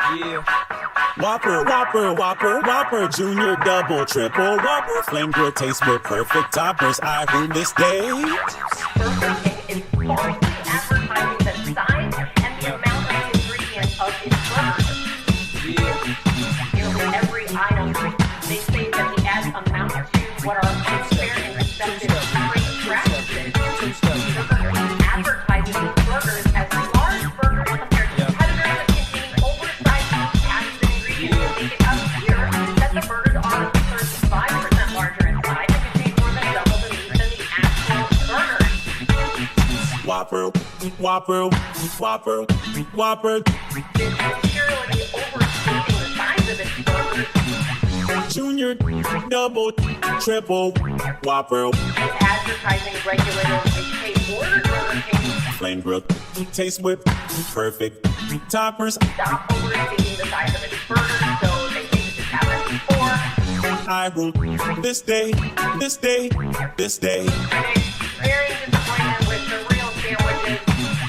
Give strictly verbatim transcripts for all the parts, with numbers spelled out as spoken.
Yeah. Whopper, Whopper, Whopper, Whopper, Junior, Double, Triple, Whopper, Flame Grill taste with perfect toppers. I rule this day. Burger King is falsely advertising the size and the amount of the ingredients of its burgers. Yeah. Nearly every item, they say that the ads amount to what are unfair and deceptive trade practices. Burger King advertises its burgers as large burgers compared to competitors that contain oversized packaged ingredients. Make it appear that the burgers are thirty-five percent larger in size and contain more than double the meat than the actual burger. Whopper, Whopper, Whopper, Whopper, Materially overstating the size of its burgers. Junior, Double, Triple, Whopper, And advertising regulators may ordered Burger King Flame Grill taste with perfect toppers. stop overstating the size of its burgers, so they think this has happened before. I rule this day, this day, this day. Critics very disappointed with the real sandwiches.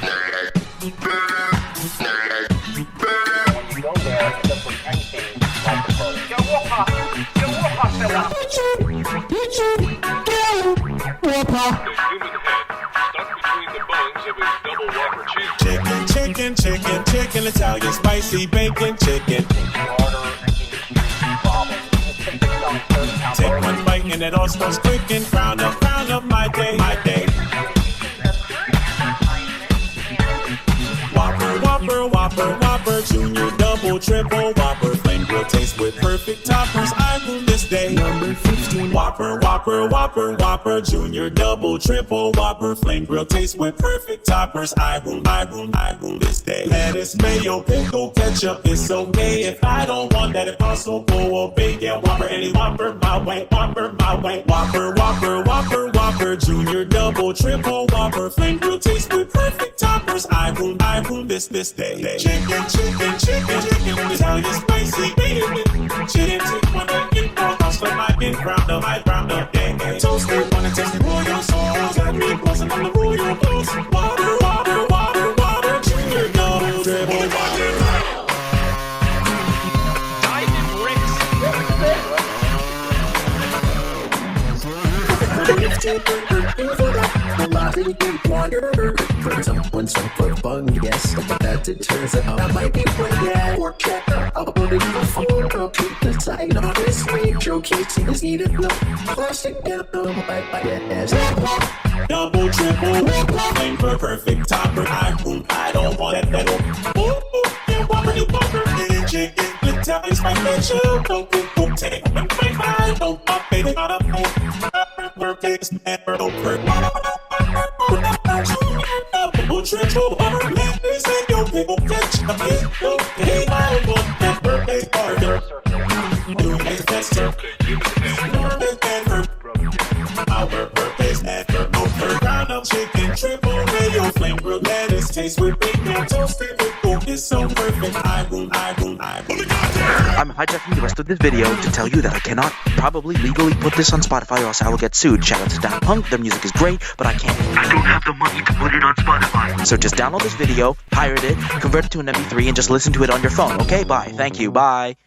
When you go there, it doesn't look anything like the photo. Yo, walk off. Yo, walk off, fella. The human head stuck between the buns of his double Whopper cheese. Chicken, chicken, chicken, chicken, Italian spicy bacon chicken. Order and problem. Just take this on thirty pound Take burger. one bite and it all smells quick and crown up, crown up my day, my day. The current advertisement and Whopper, Whopper, Whopper, Whopper, Junior, Double, Triple, Whopper, Flame Grill taste with perfect toppers. I rule this day. Number fifteen. Whopper, Whopper, Whopper, Whopper, Junior, Double, Triple, Whopper, Flame Grill taste with perfect toppers. I rule, I rule, I rule this day. Lettuce, mayo, pickle, ketchup, it's okay if I don't want that. Impossible or bacon, Whopper, any Whopper, my way, Whopper, my way. Whopper, Whopper, Whopper, Whopper, Junior, Double, Triple, Whopper, Flame Grill taste with perfect toppers. I rule, I rule this this day. Chicken, chicken, chicken, chicken, Italian spicy bacon. Chicken, chicken, when I get more house for my get ground up, my ground up, dang it. Toasted, wanna taste the royal sauce. Got me buzzing on the royal blues. Water, water, water, water, Junior, Double, Triple, Whopper. Diamond bricks. Someone some for fun, yes, but that it turns out I might be playing or check I'll put it in the phone, I'll keep the side on this week. Joe Casey is needed, no plastic down, I buy it as Double, triple, flame for perfect topper. I rule, I don't want that metal. Ooh, ooh, yeah, Whopper, you Whopper, and chicken, Italian spicy ketchup. Don't get boom, take it, and my mind, don't pop it, not a phone. Perfect, never, no perfect. Double, triple, Whopper, man, they say, yo, pickle, ketchup, okay, I want that perfect burger. Doing it faster. Perfect ever. Our birthday's never over. Ground up chicken, triple mayo, Flame Grill lettuce, taste with bacon, toasted with gold. It's so perfect. I rule, I rule, I rule. I'm hijacking the rest of this video to tell you that I cannot probably legally put this on Spotify or else I will get sued. Shout out to Daft Punk, their music is great, but I can't. I don't have the money to put it on Spotify. So just download this video, pirate it, convert it to an M P three, and just listen to it on your phone. Okay, bye. Thank you, bye.